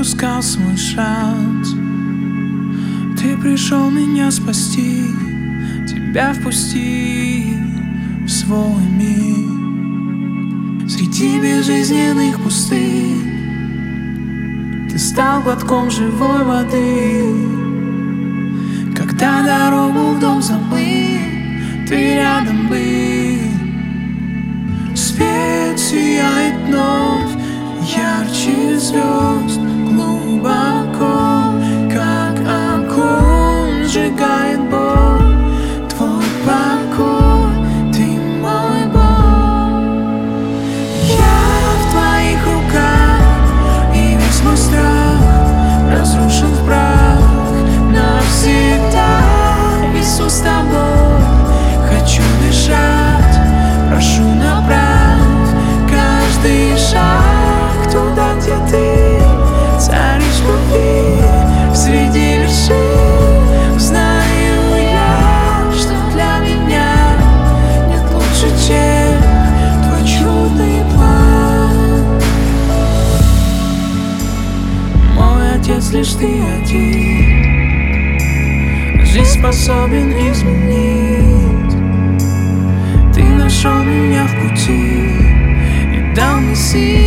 упускал свой шанс. Ты пришел меня спасти, тебя впусти в свой мир. Среди безжизненных пустынь ты стал глотком живой воды. Когда дорогу в дом забыл, ты рядом был. Свет сияет вновь, ярче звезд, глубоко, как огонь сжигает боль. Твой покой, ты мой Бог. Я в твоих руках, и весь мой страх разрушен в прах навсегда. Иисус, с тобой хочу дышать, прошу, направь каждый шаг туда, где ты царишь в любви. Среди вершин знаю я, что для меня нет лучше, чем твой чудный план. Мой Отец лишь ты один, жизнь способен изменить. Ты нашел меня в пути и дал мне силу.